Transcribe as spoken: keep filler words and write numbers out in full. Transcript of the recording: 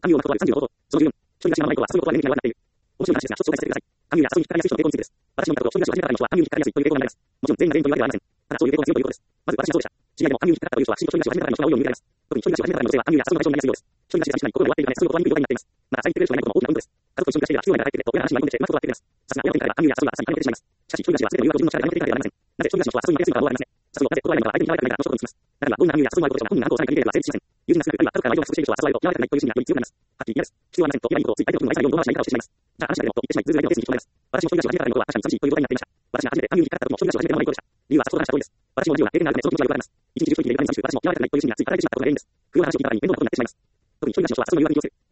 アミューのことはさんじゅうごこと。そのじゅうよん、一人暮らしのママ以降は進むことは年齢にはなっている。面白い話ですが、少々お伝えさせてください。アミューや遊びに引っかかりやすい人の傾向についてです。私の見たところ、一人暮らしを始めたからの人はアミューに引っかかりやすいという傾向が見られます。もちろん全員が全員というわけではありません。ただそういう傾向が強いということです。まず私はそうでした。知り合いでもアミューに引っかかったという人は、新規一人暮らしを始めたからの人が多いように見られます。特に一人暮らしを始めたからの女性はアミューや遊びの対象になりやすいようです。一人暮らしがしない心が終わっているため、進むことはにくい状態になっています。また、最近来てくれる人がいないことも大きなポイントです。家族と一緒に暮らしていれば、必要なが入ってくると、親が安心が見込んでしまうことがあっています。さすが親の展開はアミューや遊びが朝に金を出てしまいます。しかし、一人暮らしは全ての誘惑を自分の力でやめていかなければなりません。なぜ一人暮らしの人は遊びに負けすぎるかはありません。さすがなぜ心がないのか相手に嫌われたくないからの一言にします。だからどんなアミューや遊びのあることでも本人が何と抑えていければ成立しません。友人が少なく、あるいは後から相手を潰している人は誘われると嫌われたくないという心理がより強くなります。はっきり言います。必要はありませんと言えばいいことをつい相手のことの愛さないようにどう話しないかをしてしまいます。じゃあ話しないでもと言ってしまい、ずるずる相手をペースに引き止めます。私も一人暮らしを始めたからのことは確かに寂しいという状態になっていました。私が初めてアミューに引っかかった時も一人暮らしを始めて間もないことでした。理由は先ほど話した通りです。私も自由な経験があるためその気持ちはよくわかります。一日中一人でいる間に寂しく、私も嫌われたくないという心理がつい働いてしまったことが原因です。空話を聞いた場合に面倒なことになってしまいます。特に一人暮らしの人は遊びの誘惑に気をつける。